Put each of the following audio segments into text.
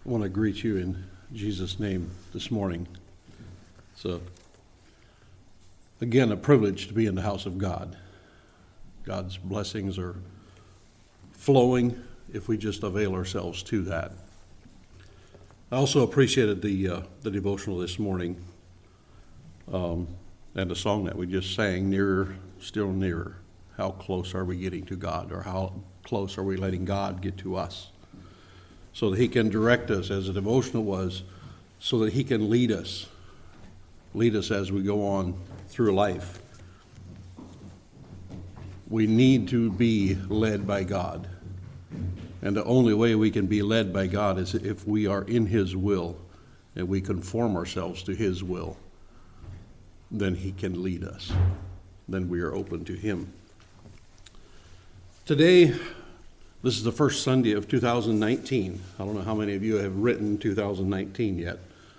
I want to greet you in Jesus' name this morning. So, again, a privilege to be in the house of God. God's blessings are flowing if we just avail ourselves to that. I also appreciated the devotional this morning and the song that we just sang, Nearer, Still Nearer. How close are we getting to God, or how close are we letting God get to us so that he can direct us, as the devotional was, so that he can lead us as we go on through life. We need to be led by God. And the only way we can be led by God is if we are in his will and we conform ourselves to his will. Then he can lead us. Then we are open to him. Today, this is the first Sunday of 2019. I don't know how many of you have written 2019 yet.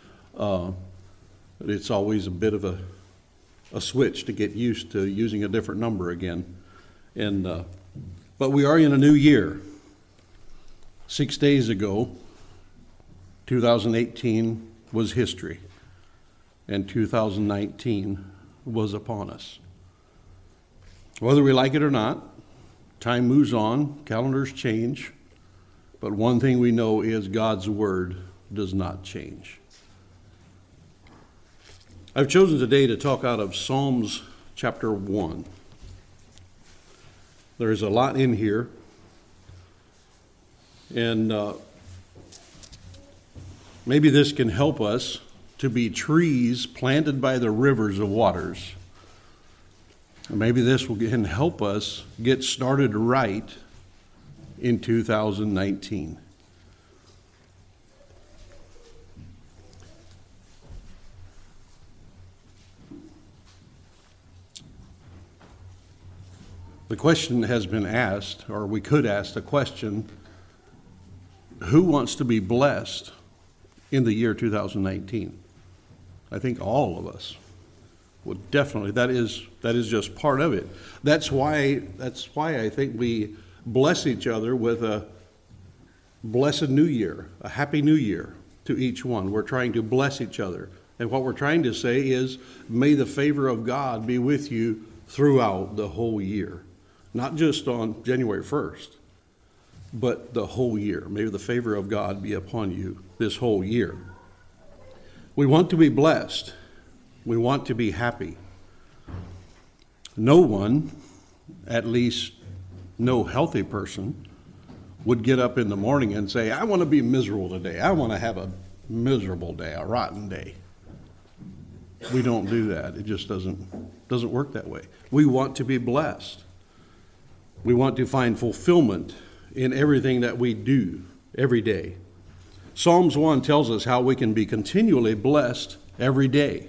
It's always a bit of a switch to get used to using a different number again. But we are in a new year. 6 days ago, 2018 was history, and 2019 was upon us. Whether we like it or not, time moves on, calendars change, but one thing we know is God's word does not change. I've chosen today to talk out of Psalms chapter 1. There is a lot in here, and maybe this can help us to be trees planted by the rivers of waters. Maybe this can help us get started right in 2019. The question has been asked, or we could ask the question, who wants to be blessed in the year 2019? I think all of us would definitely. That is just part of it. That's why I think we bless each other with a blessed new year, a happy new year to each one. We're trying to bless each other. And what we're trying to say is, may the favor of God be with you throughout the whole year. Not just on January 1st, but the whole year. May the favor of God be upon you this whole year. We want to be blessed. We want to be happy. No one, at least no healthy person, would get up in the morning and say, I want to be miserable today. I want to have a miserable day, a rotten day. We don't do that. It just doesn't work that way. We want to be blessed. We want to find fulfillment in everything that we do every day. Psalms 1 tells us how we can be continually blessed every day.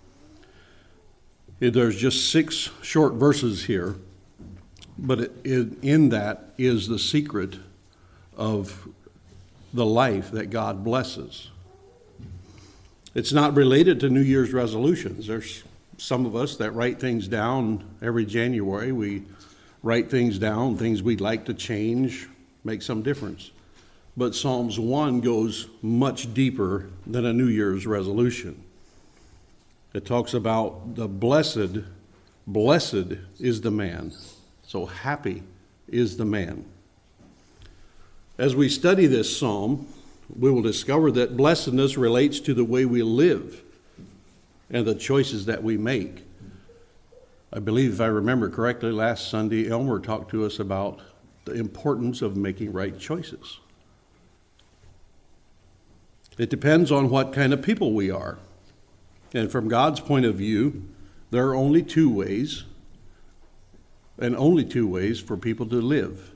There's just 6 short verses here, but in that is the secret of the life that God blesses. It's not related to New Year's resolutions. There's some of us that write things down every January. We write things down, things we'd like to change, make some difference. But Psalms 1 goes much deeper than a New Year's resolution. It talks about the blessed is the man. So happy is the man. As we study this psalm, we will discover that blessedness relates to the way we live and the choices that we make. I believe, if I remember correctly, last Sunday, Elmer talked to us about the importance of making right choices. It depends on what kind of people we are. And from God's point of view, there are only 2 ways, and only 2 ways for people to live.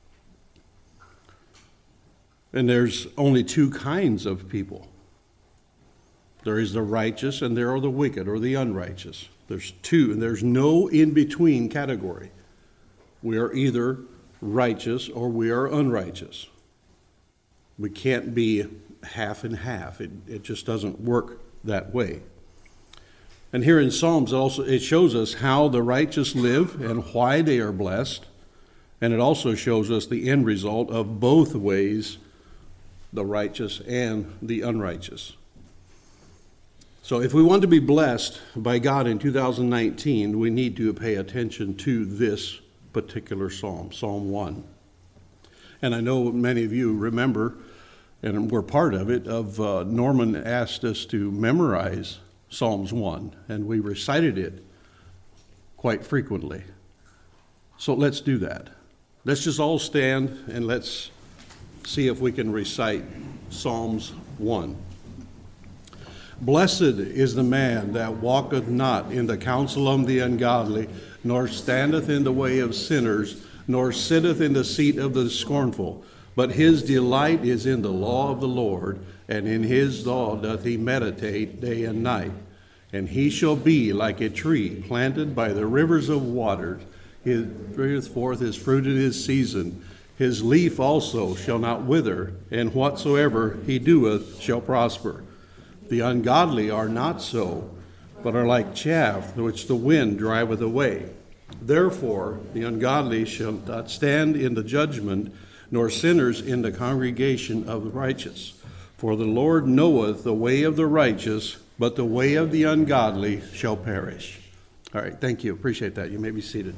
And there's only 2 kinds of people. There is the righteous and there are the wicked or the unrighteous. There's 2, and there's no in-between category. We are either righteous or we are unrighteous. We can't be half and half. It just doesn't work that way. And here in Psalms also it shows us how the righteous live and why they are blessed. And it also shows us the end result of both ways the righteous and the unrighteous. So if we want to be blessed by God in 2019, we need to pay attention to this particular psalm, Psalm 1. And I know many of you remember, and we're part of it, Norman asked us to memorize Psalms 1, and we recited it quite frequently. So let's do that. Let's just all stand and let's see if we can recite Psalms 1. Blessed is the man that walketh not in the counsel of the ungodly, nor standeth in the way of sinners, nor sitteth in the seat of the scornful. But his delight is in the law of the Lord, and in his law doth he meditate day and night. And he shall be like a tree planted by the rivers of waters. He bringeth forth his fruit in his season. His leaf also shall not wither, and whatsoever he doeth shall prosper. The ungodly are not so, but are like chaff which the wind driveth away. Therefore the ungodly shall not stand in the judgment, nor sinners in the congregation of the righteous. For the Lord knoweth the way of the righteous, but the way of the ungodly shall perish. All right, thank you. Appreciate that. You may be seated.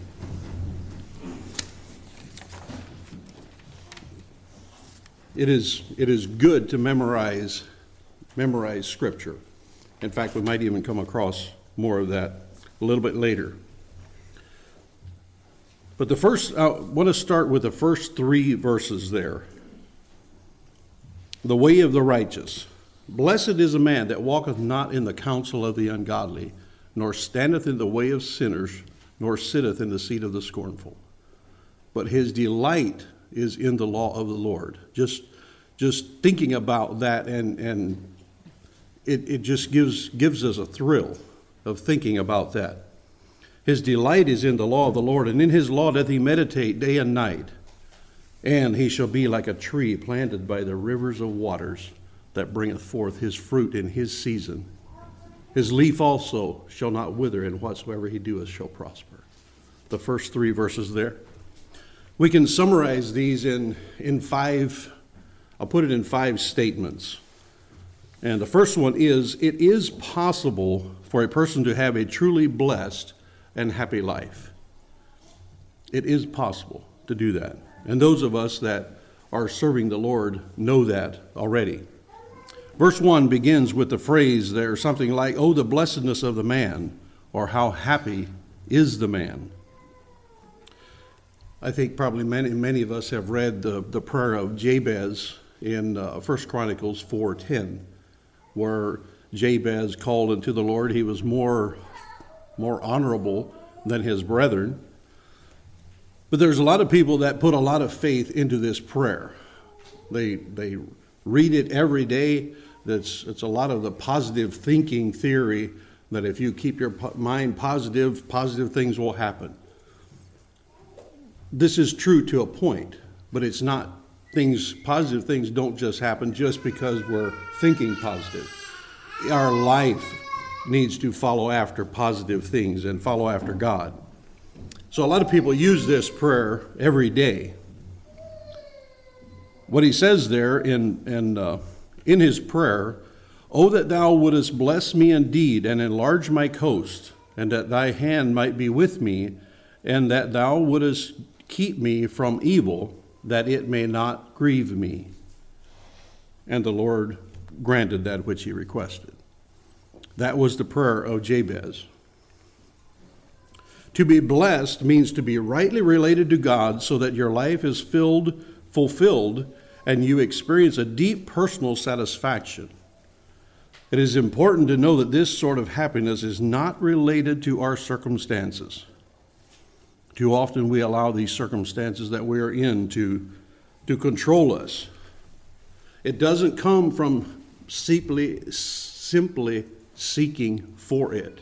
It is good to memorize Scripture. In fact, we might even come across more of that a little bit later. But I want to start with the first 3 verses there. The way of the righteous. Blessed is a man that walketh not in the counsel of the ungodly, nor standeth in the way of sinners, nor sitteth in the seat of the scornful. But his delight is in the law of the Lord. Just thinking about that, and it just gives us a thrill of thinking about that. His delight is in the law of the Lord, and in his law doth he meditate day and night. And he shall be like a tree planted by the rivers of waters, that bringeth forth his fruit in his season. His leaf also shall not wither, and whatsoever he doeth shall prosper. The first 3 verses there. We can summarize these in 5, I'll put it in 5 statements. And the first one is, it is possible for a person to have a truly blessed and happy life. It is possible to do that. And those of us that are serving the Lord know that already. Verse 1 begins with the phrase there, something like, oh, the blessedness of the man, or how happy is the man. I think probably many of us have read the prayer of Jabez in 1 Chronicles 4:10, where Jabez called unto the Lord. He was more honorable than his brethren. But there's a lot of people that put a lot of faith into this prayer. They read it every day. It's a lot of the positive thinking theory that if you keep your mind positive things will happen. This is true to a point, but it's not positive things don't just happen just because we're thinking positive. Our life needs to follow after positive things and follow after God. So a lot of people use this prayer every day. What he says there in his prayer, oh, that thou wouldest bless me indeed and enlarge my coast, and that thy hand might be with me, and that thou wouldest keep me from evil, that it may not grieve me. And the Lord granted that which he requested. That was the prayer of Jabez. To be blessed means to be rightly related to God so that your life is fulfilled, and you experience a deep personal satisfaction. It is important to know that this sort of happiness is not related to our circumstances. Too often we allow these circumstances that we are in to control us. It doesn't come from simply seeking for it.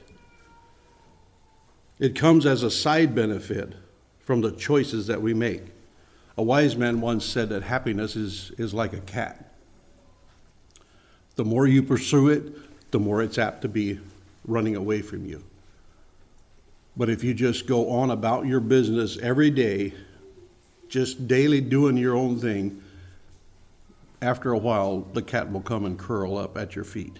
It comes as a side benefit from the choices that we make. A wise man once said that happiness is like a cat. The more you pursue it, the more it's apt to be running away from you. But if you just go on about your business every day, just daily doing your own thing, after a while, the cat will come and curl up at your feet.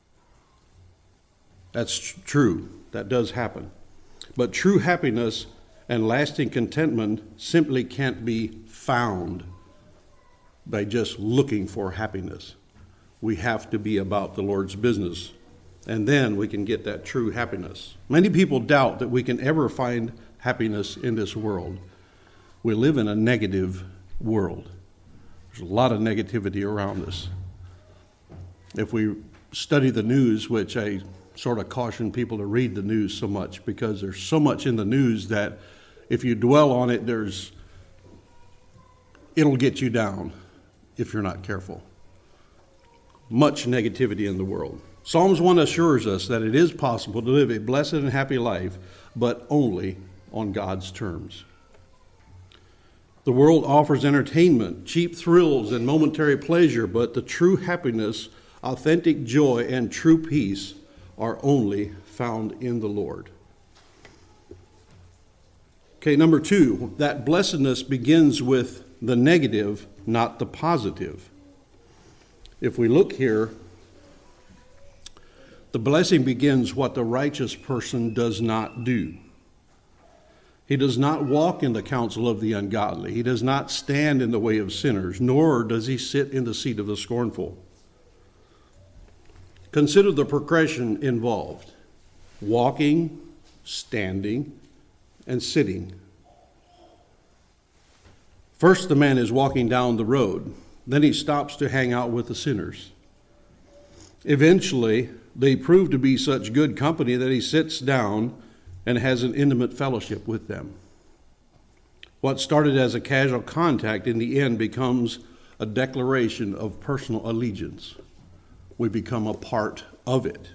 That's true. That does happen. But true happiness and lasting contentment simply can't be found by just looking for happiness. We have to be about the Lord's business, and then we can get that true happiness. Many people doubt that we can ever find happiness in this world. We live in a negative world. There's a lot of negativity around us. If we study the news, which I sort of caution people to read the news so much, because there's so much in the news that if you dwell on it, it'll get you down if you're not careful. Much negativity in the world. Psalms 1 assures us that it is possible to live a blessed and happy life, but only on God's terms. The world offers entertainment, cheap thrills, and momentary pleasure, but the true happiness, authentic joy, and true peace are only found in the Lord. Okay, number 2, that blessedness begins with the negative, not the positive. If we look here, the blessing begins what the righteous person does not do. He does not walk in the counsel of the ungodly. He does not stand in the way of sinners, nor does he sit in the seat of the scornful. Consider the progression involved: walking, standing, and sitting. First, the man is walking down the road. Then he stops to hang out with the sinners. Eventually, they prove to be such good company that he sits down and has an intimate fellowship with them. What started as a casual contact in the end becomes a declaration of personal allegiance. We become a part of it.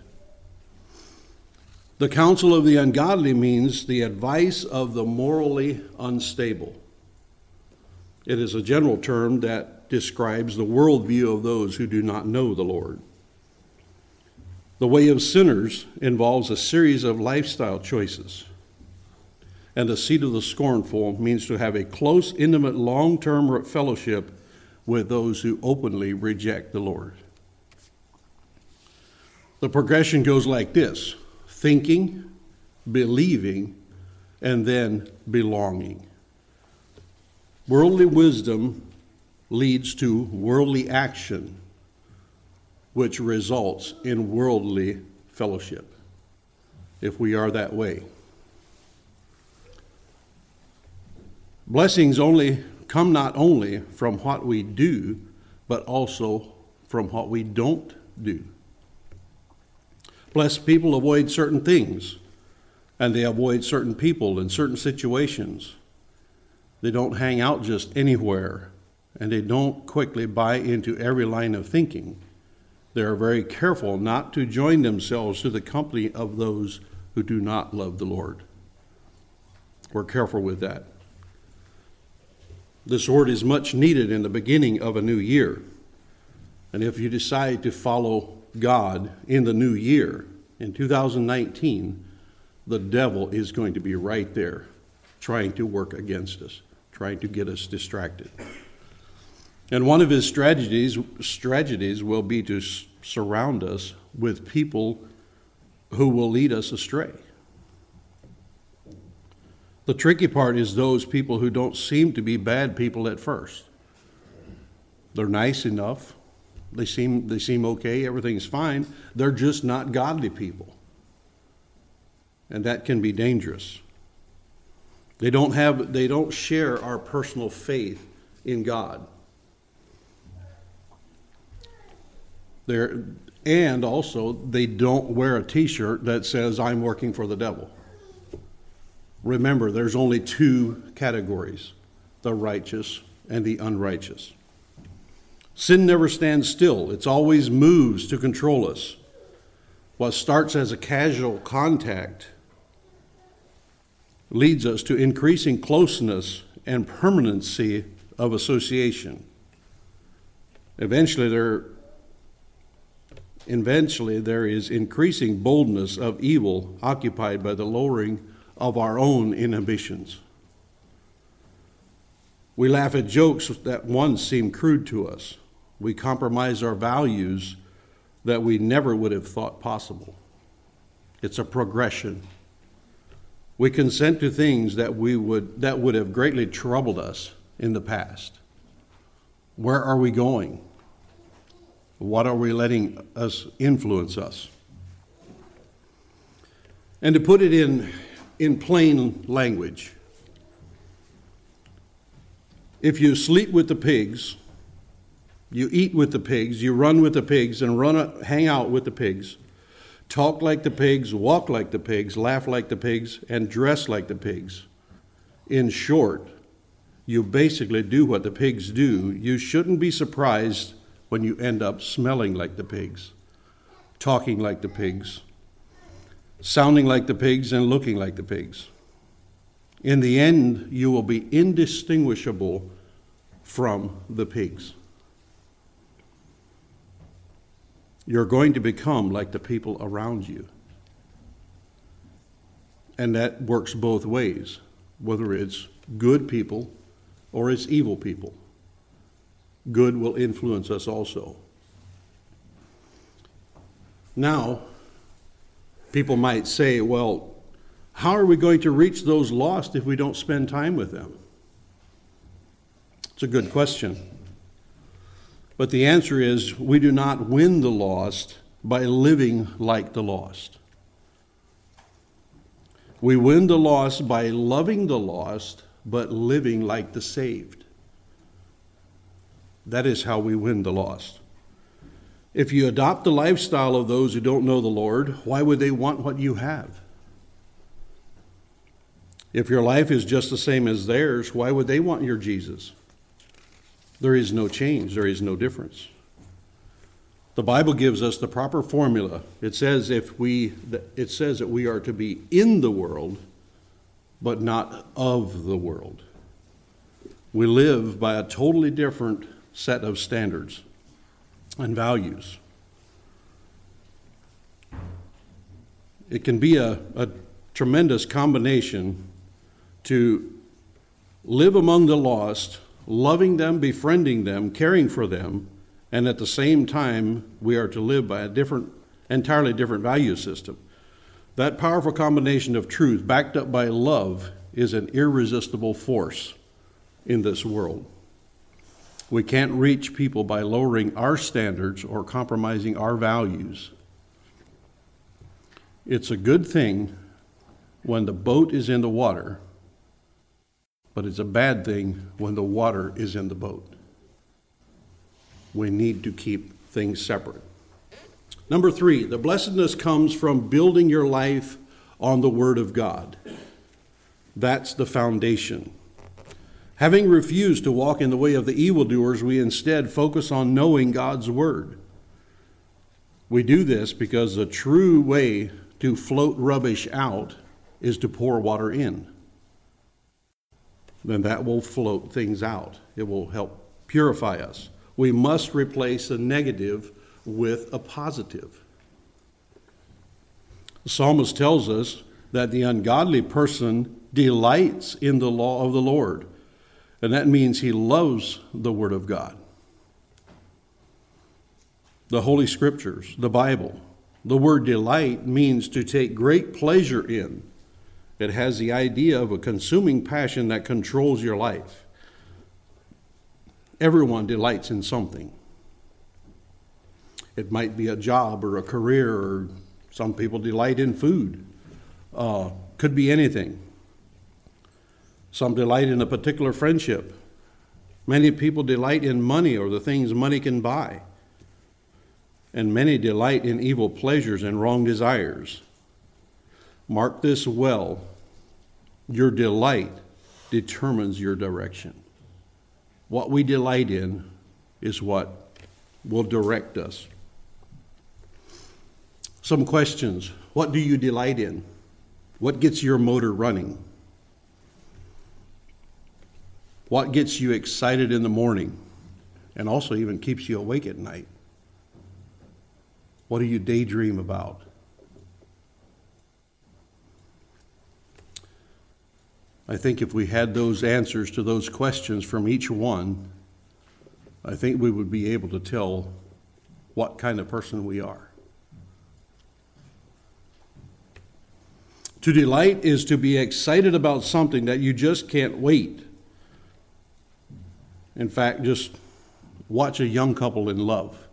The counsel of the ungodly means the advice of the morally unstable. It is a general term that describes the worldview of those who do not know the Lord. The way of sinners involves a series of lifestyle choices. And the seat of the scornful means to have a close, intimate, long-term fellowship with those who openly reject the Lord. The progression goes like this: thinking, believing, and then belonging. Worldly wisdom leads to worldly action, which results in worldly fellowship, if we are that way. Blessings come not only from what we do, but also from what we don't do. Blessed people avoid certain things, and they avoid certain people in certain situations. They don't hang out just anywhere, and they don't quickly buy into every line of thinking. They are very careful not to join themselves to the company of those who do not love the Lord. We're careful with that. This word is much needed in the beginning of a new year. And if you decide to follow God in the new year, in 2019, the devil is going to be right there trying to work against us, trying to get us distracted. And one of his strategies will be to surround us with people who will lead us astray. The tricky part is those people who don't seem to be bad people at first. They're nice enough. They seem okay. Everything's fine. They're just not godly people. And that can be dangerous. They don't share our personal faith in God. And also, they don't wear a t-shirt that says, "I'm working for the devil." Remember, there's only two categories: the righteous and the unrighteous. Sin never stands still. It always moves to control us. What starts as a casual contact leads us to increasing closeness and permanency of association. Eventually, there is increasing boldness of evil occupied by the lowering of our own inhibitions. We laugh at jokes that once seemed crude to us. We compromise our values that we never would have thought possible. It's a progression. We consent to things that would have greatly troubled us in the past. Where are we going? What are we letting us influence us? And to put it in plain language, if you sleep with the pigs, you eat with the pigs, you run with the pigs, and hang out with the pigs, talk like the pigs, walk like the pigs, laugh like the pigs, and dress like the pigs. In short, you basically do what the pigs do. You shouldn't be surprised when you end up smelling like the pigs, talking like the pigs, sounding like the pigs, and looking like the pigs. In the end, you will be indistinguishable from the pigs. You're going to become like the people around you. And that works both ways, whether it's good people or it's evil people. Good will influence us also. Now, people might say, well, how are we going to reach those lost if we don't spend time with them? It's a good question. But the answer is, we do not win the lost by living like the lost. We win the lost by loving the lost, but living like the saved. That is how we win the lost. If you adopt the lifestyle of those who don't know the Lord, why would they want what you have? If your life is just the same as theirs, why would they want your Jesus? There is no change. There is no difference. The Bible gives us the proper formula. It says that we are to be in the world, but not of the world. We live by a totally different set of standards and values. It can be a tremendous combination to live among the lost, loving them, befriending them, caring for them, and at the same time, we are to live by a entirely different value system. That powerful combination of truth backed up by love is an irresistible force in this world. We can't reach people by lowering our standards or compromising our values. It's a good thing when the boat is in the water, but it's a bad thing when the water is in the boat. We need to keep things separate. Number 3, the blessedness comes from building your life on the Word of God. That's the foundation. Having refused to walk in the way of the evildoers, we instead focus on knowing God's Word. We do this because the true way to float rubbish out is to pour water in. Then that will float things out. It will help purify us. We must replace a negative with a positive. The psalmist tells us that the ungodly person delights in the law of the Lord, and that means he loves the Word of God. The Holy Scriptures, the Bible. The word delight means to take great pleasure in. It has the idea of a consuming passion that controls your life. Everyone delights in something. It might be a job or a career, or some people delight in food. Could be anything. Some delight in a particular friendship. Many people delight in money or the things money can buy. And many delight in evil pleasures and wrong desires. Mark this well. Your delight determines your direction. What we delight in is what will direct us. Some questions. What do you delight in? What gets your motor running? What gets you excited in the morning and also even keeps you awake at night? What do you daydream about? I think if we had those answers to those questions from each one, I think we would be able to tell what kind of person we are. To delight is to be excited about something that you just can't wait. In fact, just watch a young couple in love.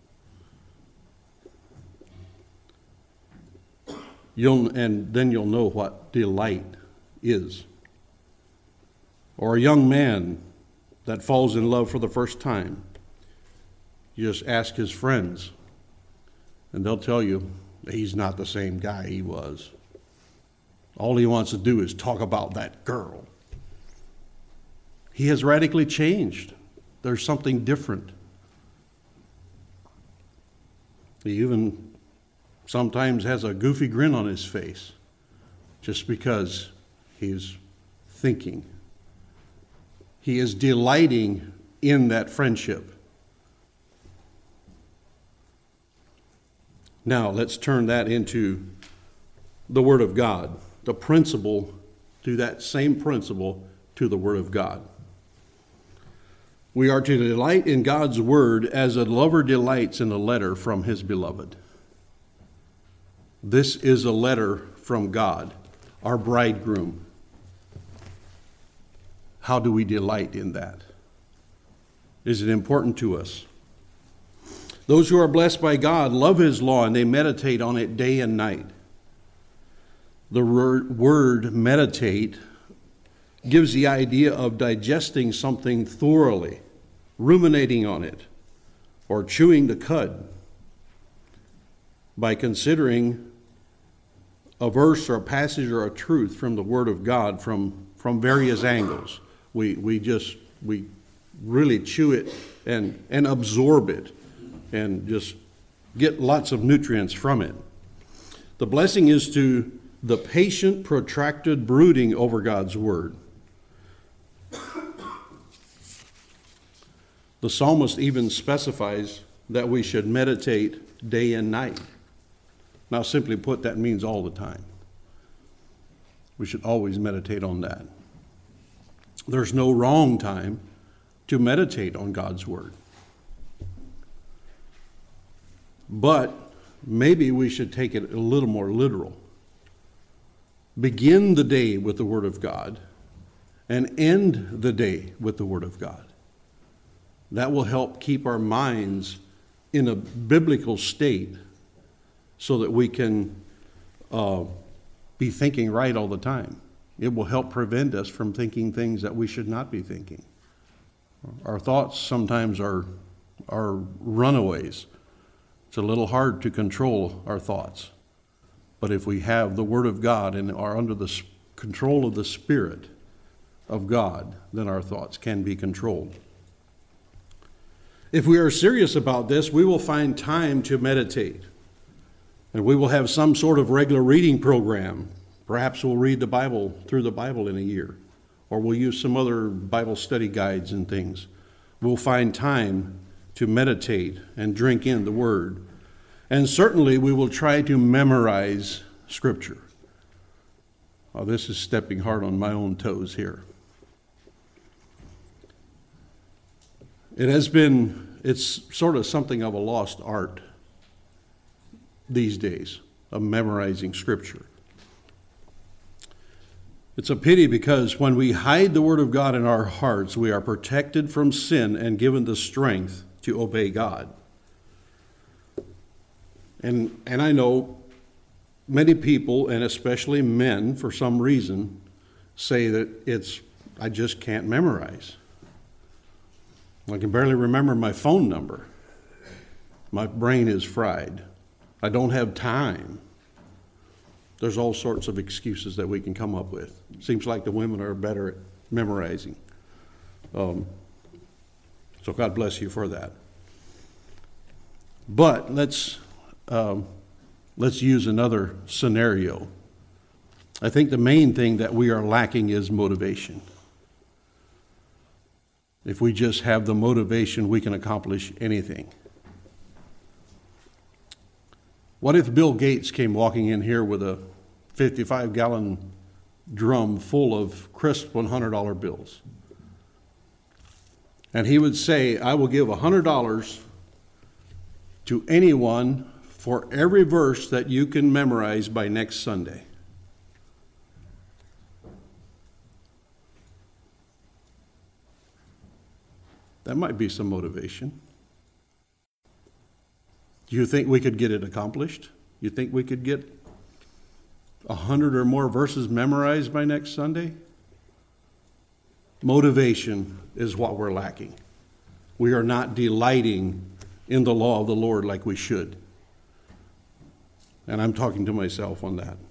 And then you'll know what delight is. Or a young man that falls in love for the first time. You just ask his friends, and they'll tell you he's not the same guy he was. All he wants to do is talk about that girl. He has radically changed. There's something different. He even sometimes has a goofy grin on his face just because he's thinking. He is delighting in that friendship. Now, let's turn that into the Word of God, the principle, to that same principle to the Word of God. We are to delight in God's Word as a lover delights in a letter from his beloved. This is a letter from God, our bridegroom. How do we delight in that? Is it important to us? Those who are blessed by God love his law and they meditate on it day and night. The word meditate gives the idea of digesting something thoroughly, ruminating on it, or chewing the cud by considering a verse or a passage or a truth from the Word of God from various angles. We really chew it and absorb it and just get lots of nutrients from it. The blessing is to the patient, protracted brooding over God's Word. The psalmist even specifies that we should meditate day and night. Now, simply put, that means all the time. We should always meditate on that. There's no wrong time to meditate on God's Word. But maybe we should take it a little more literal. Begin the day with the Word of God and end the day with the Word of God. That will help keep our minds in a biblical state so that we can be thinking right all the time. It will help prevent us from thinking things that we should not be thinking. Our thoughts sometimes are runaways. It's a little hard to control our thoughts. But if we have the Word of God and are under the control of the Spirit of God, then our thoughts can be controlled. If we are serious about this, we will find time to meditate. And we will have some sort of regular reading program. Perhaps we'll read the Bible through the Bible in a year. Or we'll use some other Bible study guides and things. We'll find time to meditate and drink in the Word. And certainly we will try to memorize Scripture. Oh, this is stepping hard on my own toes here. It's sort of something of a lost art these days of memorizing Scripture. It's a pity because when we hide the Word of God in our hearts, we are protected from sin and given the strength to obey God. And I know many people, and especially men, for some reason, say that I just can't memorize. I can barely remember my phone number. My brain is fried. I don't have time. There's all sorts of excuses that we can come up with. Seems like the women are better at memorizing. So God bless you for that. But let's use another scenario. I think the main thing that we are lacking is motivation. If we just have the motivation, we can accomplish anything. What if Bill Gates came walking in here with a 55-gallon drum full of crisp $100 bills? And he would say, I will give $100 to anyone for every verse that you can memorize by next Sunday. That might be some motivation. Do you think we could get it accomplished? You think we could get 100 or more verses memorized by next Sunday? Motivation is what we're lacking. We are not delighting in the law of the Lord like we should. And I'm talking to myself on that.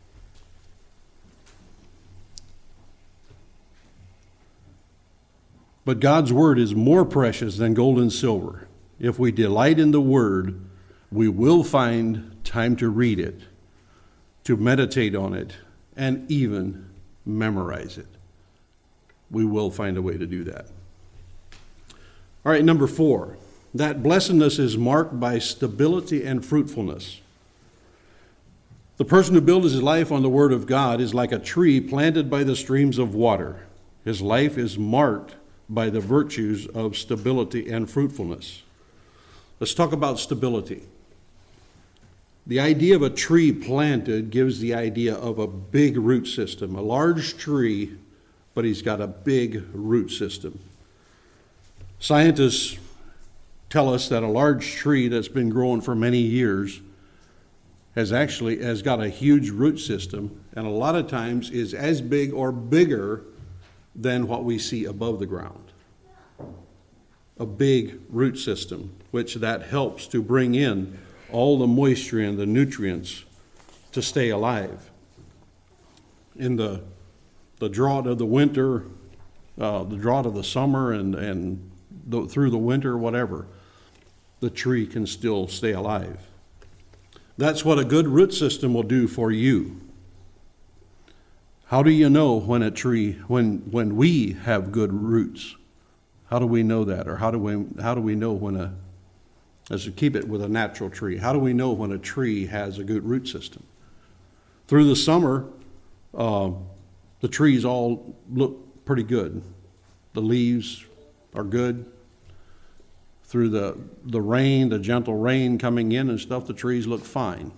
But God's word is more precious than gold and silver. If we delight in the word, we will find time to read it, to meditate on it, and even memorize it. We will find a way to do that. All right, number 4. That blessedness is marked by stability and fruitfulness. The person who builds his life on the Word of God is like a tree planted by the streams of water. His life is marked by the virtues of stability and fruitfulness. Let's talk about stability. The idea of a tree planted gives the idea of a big root system, a large tree, but he's got a big root system. Scientists tell us that a large tree that's been growing for many years has got a huge root system, and a lot of times is as big or bigger than what we see above the ground. A big root system, which that helps to bring in all the moisture and the nutrients to stay alive. In the drought of the winter, the drought of the summer, through the winter, whatever, the tree can still stay alive. That's what a good root system will do for you. How do you know when we have good roots? How do we know that? Or how do we know let's keep it with a natural tree. How do we know when a tree has a good root system? Through the summer, the trees all look pretty good. The leaves are good. Through the rain, the gentle rain coming in and stuff, the trees look fine.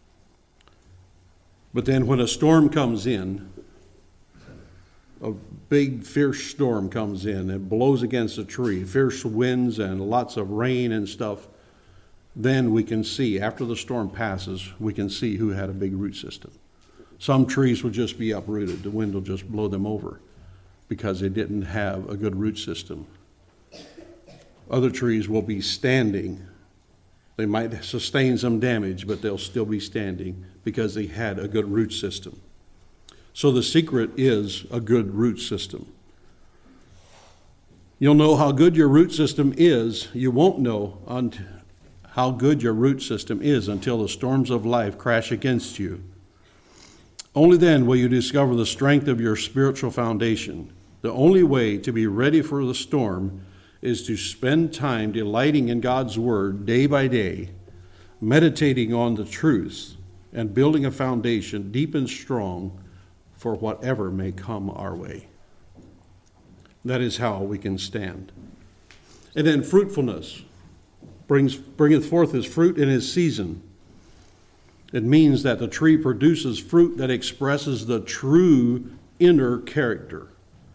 But then when a storm comes in, a big fierce storm comes in and blows against the tree, fierce winds and lots of rain and stuff, then we can see, after the storm passes, we can see who had a big root system. Some trees will just be uprooted. The wind will just blow them over because they didn't have a good root system. Other trees will be standing. They might sustain some damage, but they'll still be standing because they had a good root system. So the secret is a good root system. You'll know how good your root system is. You won't know how good your root system is until the storms of life crash against you. Only then will you discover the strength of your spiritual foundation. The only way to be ready for the storm is to spend time delighting in God's Word day by day, meditating on the truths, and building a foundation deep and strong for whatever may come our way. That is how we can stand. And then fruitfulness bringeth forth his fruit in his season. It means that the tree produces fruit that expresses the true inner character.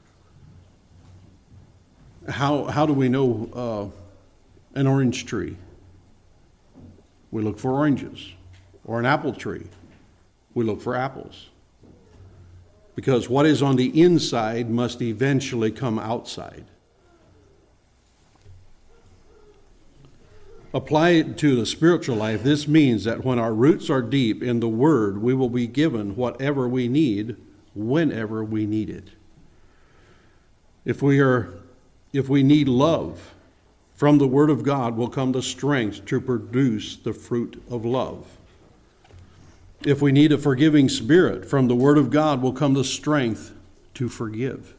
How do we know an orange tree? We look for oranges. Or an apple tree. We look for apples. Because what is on the inside must eventually come outside. Applied to the spiritual life, this means that when our roots are deep in the Word, we will be given whatever we need, whenever we need it. If we need love, from the Word of God will come the strength to produce the fruit of love. If we need a forgiving spirit, from the Word of God will come the strength to forgive.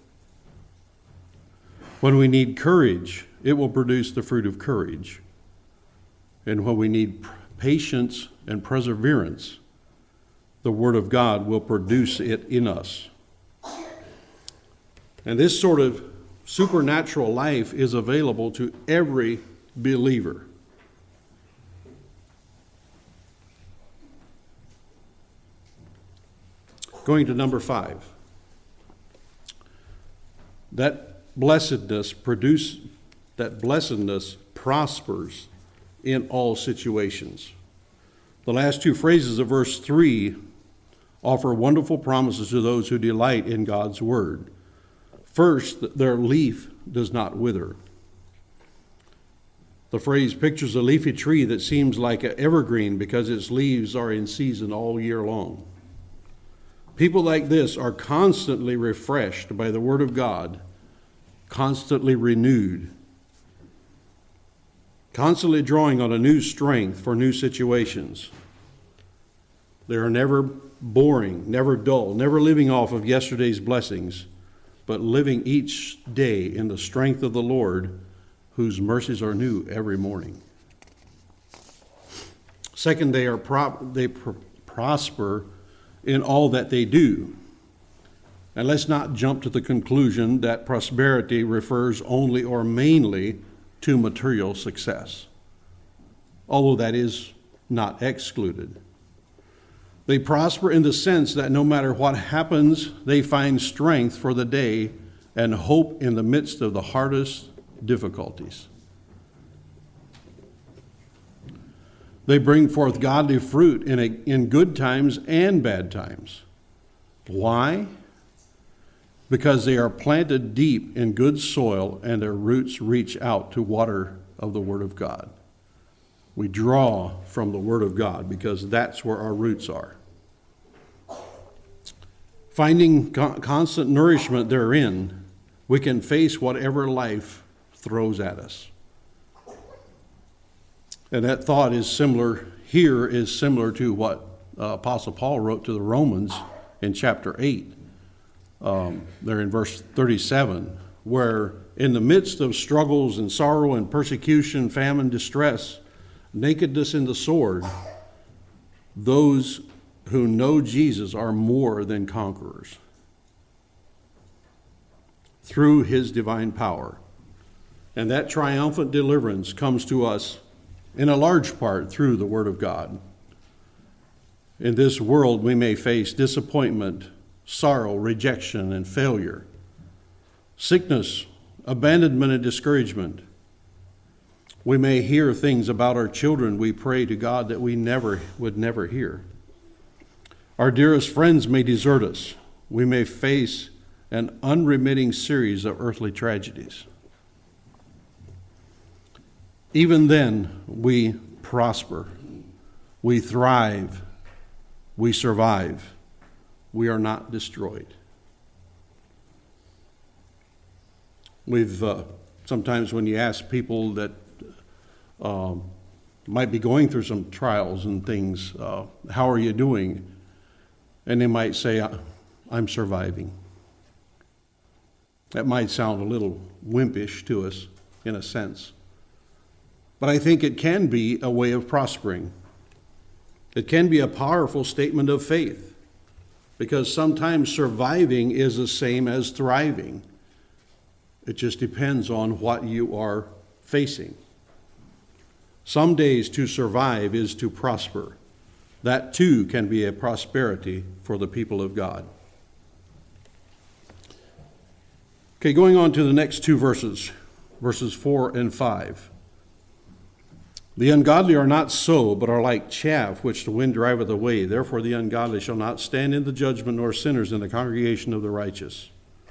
When we need courage, it will produce the fruit of courage. And when we need patience and perseverance, the Word of God will produce it in us. And this sort of supernatural life is available to every believer. Going to number 5. That blessedness prospers in all situations. The last two phrases of verse 3 offer wonderful promises to those who delight in God's word. First, their leaf does not wither. The phrase pictures a leafy tree that seems like an evergreen because its leaves are in season all year long. People like this are constantly refreshed by the Word of God, constantly renewed, constantly drawing on a new strength for new situations. They are never boring, never dull, never living off of yesterday's blessings, but living each day in the strength of the Lord, whose mercies are new every morning. Second, they prosper in all that they do. And let's not jump to the conclusion that prosperity refers only or mainly to material success, although that is not excluded. They prosper in the sense that no matter what happens, they find strength for the day and hope in the midst of the hardest difficulties. They bring forth godly fruit in good times and bad times. Why? Because they are planted deep in good soil and their roots reach out to water of the Word of God. We draw from the Word of God because that's where our roots are. Finding constant nourishment therein, we can face whatever life throws at us. And that thought is similar to what Apostle Paul wrote to the Romans in chapter 8. There in verse 37, where in the midst of struggles and sorrow and persecution, famine, distress, nakedness and the sword, those who know Jesus are more than conquerors through his divine power. And that triumphant deliverance comes to us in a large part through the Word of God. In this world, we may face disappointment, sorrow, rejection, and failure, sickness, abandonment, and discouragement. We may hear things about our children we pray to God that we would never hear. Our dearest friends may desert us. We may face an unremitting series of earthly tragedies. Even then, we prosper, we thrive, we survive. We are not destroyed. We've sometimes when you ask people that might be going through some trials and things, how are you doing? And they might say, I'm surviving. That might sound a little wimpish to us in a sense. But I think it can be a way of prospering. It can be a powerful statement of faith, because sometimes surviving is the same as thriving. It just depends on what you are facing. Some days to survive is to prosper. That too can be a prosperity for the people of God. Okay, going on to the next two verses 4 and 5. The ungodly are not so, but are like chaff which the wind driveth away. Therefore the ungodly shall not stand in the judgment, nor sinners in the congregation of the righteous.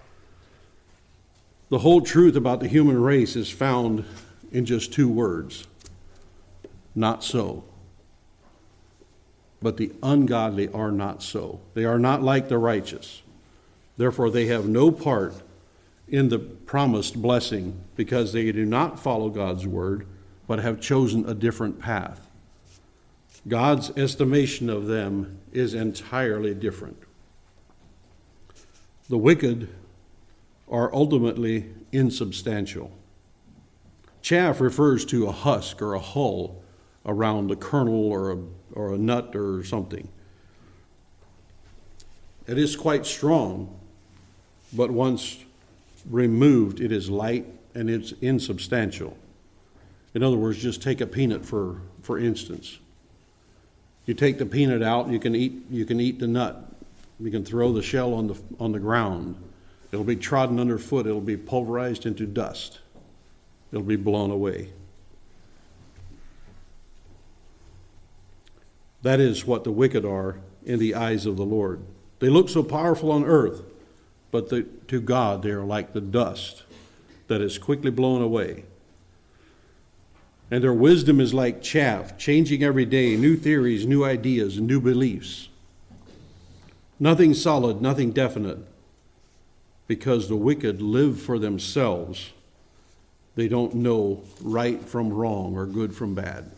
The whole truth about the human race is found in just two words: not so. But the ungodly are not so. They are not like the righteous. Therefore they have no part in the promised blessing, because they do not follow God's word, but have chosen a different path. God's estimation of them is entirely different. The wicked are ultimately insubstantial. Chaff refers to a husk or a hull around a kernel or a nut or something. It is quite strong, but once removed, it is light and it's insubstantial. In other words, just take a peanut for instance. You take the peanut out, you can eat the nut. You can throw the shell on the ground. It'll be trodden underfoot. It'll be pulverized into dust. It'll be blown away. That is what the wicked are in the eyes of the Lord. They look so powerful on earth, but to God they are like the dust that is quickly blown away. And their wisdom is like chaff, changing every day, new theories, new ideas, and new beliefs. Nothing solid, nothing definite, because the wicked live for themselves. They don't know right from wrong or good from bad.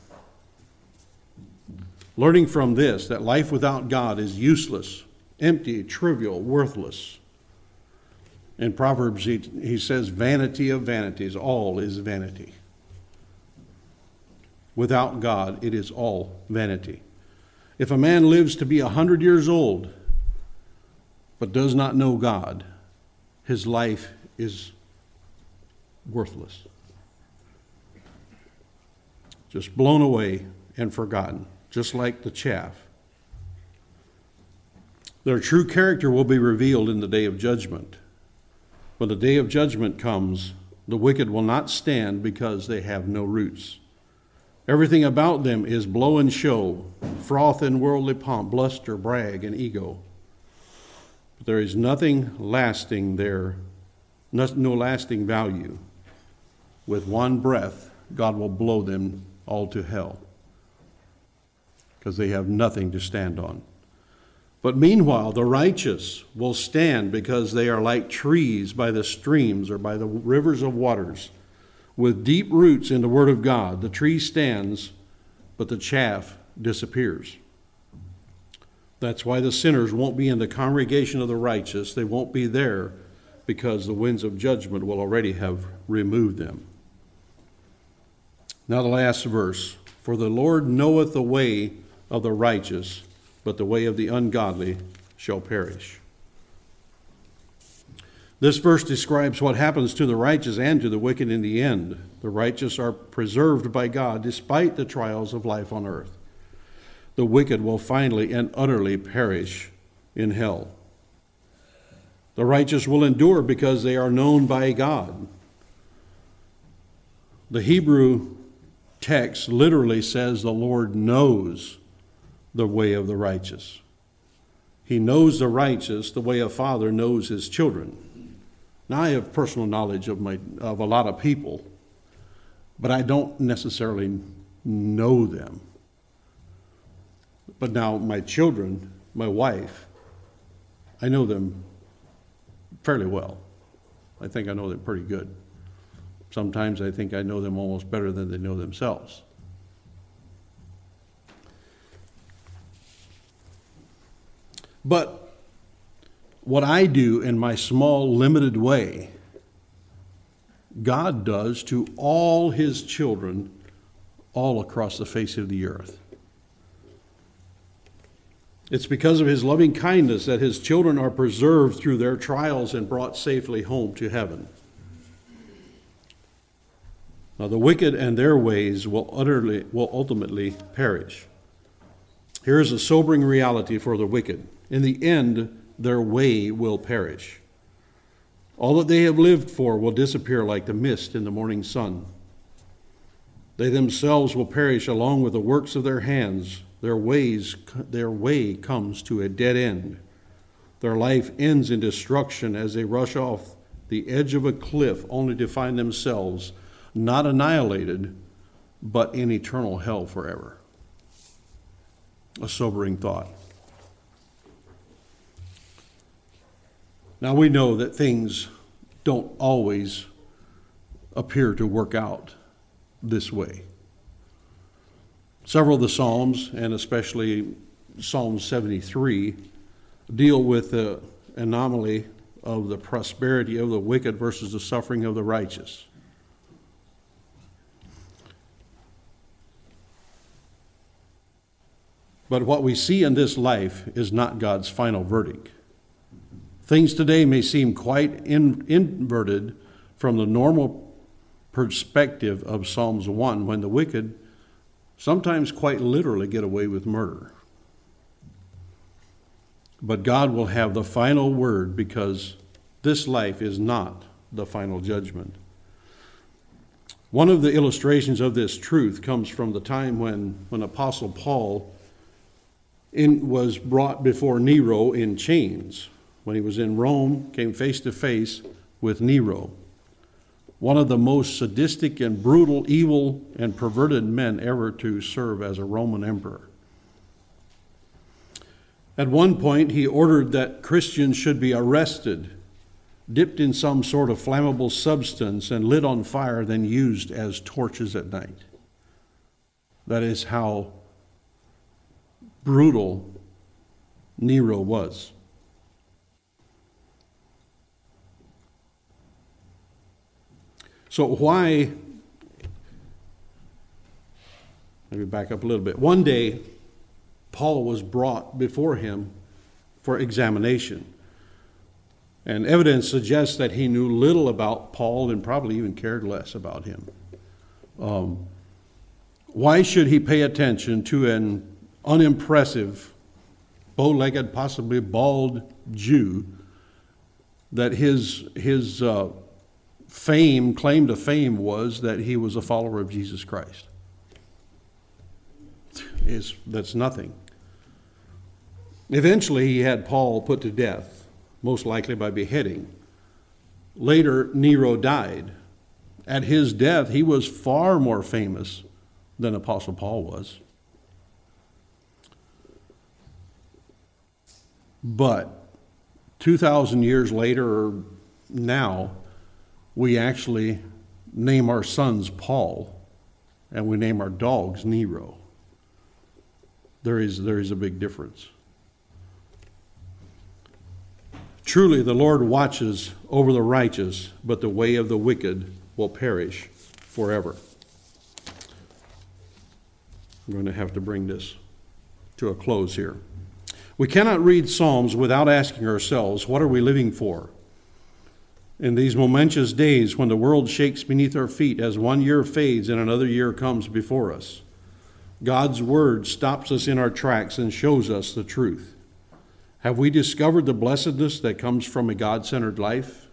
Learning from this that life without God is useless, empty, trivial, worthless. In Proverbs, he says, vanity of vanities, all is vanity. Without God, it is all vanity. If a man lives to be 100 years old, but does not know God, his life is worthless. Just blown away and forgotten, just like the chaff. Their true character will be revealed in the day of judgment. When the day of judgment comes, the wicked will not stand because they have no roots. Everything about them is blow and show, froth and worldly pomp, bluster, brag, and ego. But there is nothing lasting there, no lasting value. With one breath, God will blow them all to hell because they have nothing to stand on. But meanwhile, the righteous will stand because they are like trees by the streams or by the rivers of waters. With deep roots in the Word of God, the tree stands, but the chaff disappears. That's why the sinners won't be in the congregation of the righteous. They won't be there because the winds of judgment will already have removed them. Now the last verse. For the Lord knoweth the way of the righteous, but the way of the ungodly shall perish. This verse describes what happens to the righteous and to the wicked in the end. The righteous are preserved by God despite the trials of life on earth. The wicked will finally and utterly perish in hell. The righteous will endure because they are known by God. The Hebrew text literally says the Lord knows the way of the righteous. He knows the righteous the way a father knows his children. Now, I have personal knowledge of a lot of people, but I don't necessarily know them. But now my children, my wife, I know them fairly well. I think I know them pretty good. Sometimes I think I know them almost better than they know themselves. But what I do in my small, limited way, God does to all his children all across the face of the earth. It's because of his loving kindness that his children are preserved through their trials and brought safely home to heaven. Now, the wicked and their ways will ultimately perish. Here is a sobering reality for the wicked. In the end, their way will perish. All that they have lived for will disappear like the mist in the morning sun. They themselves will perish along with the works of their hands. Their way comes to a dead end. Their life ends in destruction as they rush off the edge of a cliff only to find themselves not annihilated, but in eternal hell forever. A sobering thought. Now we know that things don't always appear to work out this way. Several of the Psalms, and especially Psalm 73, deal with the anomaly of the prosperity of the wicked versus the suffering of the righteous. But what we see in this life is not God's final verdict. Things today may seem quite inverted from the normal perspective of Psalms 1, when the wicked sometimes quite literally get away with murder. But God will have the final word, because this life is not the final judgment. One of the illustrations of this truth comes from the time when Apostle Paul was brought before Nero in chains. When he was in Rome, came face to face with Nero, one of the most sadistic and brutal, evil, and perverted men ever to serve as a Roman emperor. At one point, he ordered that Christians should be arrested, dipped in some sort of flammable substance, and lit on fire, then used as torches at night. That is how brutal Nero was. So why, let me back up a little bit. One day, Paul was brought before him for examination. And evidence suggests that he knew little about Paul and probably even cared less about him. Why should he pay attention to an unimpressive, bow-legged, possibly bald Jew that his claim to fame was that he was a follower of Jesus Christ? That's nothing. Eventually, he had Paul put to death, most likely by beheading. Later, Nero died. At his death, he was far more famous than Apostle Paul was. But 2,000 years later, or now, we actually name our sons Paul, and we name our dogs Nero. There is a big difference. Truly, the Lord watches over the righteous, but the way of the wicked will perish forever. I'm going to have to bring this to a close here. We cannot read Psalms without asking ourselves, what are we living for? In these momentous days when the world shakes beneath our feet as one year fades and another year comes before us, God's word stops us in our tracks and shows us the truth. Have we discovered the blessedness that comes from a God-centered life?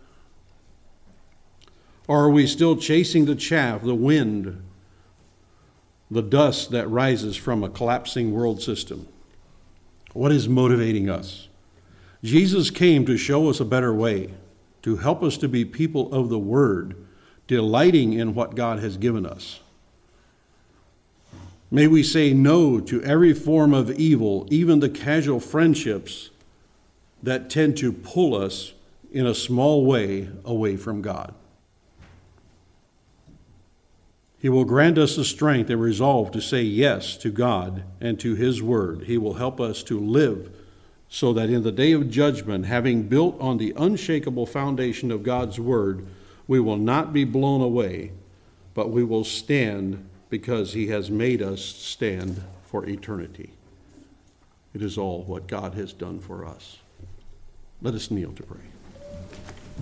Or are we still chasing the chaff, the wind, the dust that rises from a collapsing world system? What is motivating us? Jesus came to show us a better way, to help us to be people of the Word, delighting in what God has given us. May we say no to every form of evil, even the casual friendships that tend to pull us in a small way away from God. He will grant us the strength and resolve to say yes to God and to His Word. He will help us to live so that in the day of judgment, having built on the unshakable foundation of God's Word, we will not be blown away, but we will stand because He has made us stand for eternity. It is all what God has done for us. Let us kneel to pray.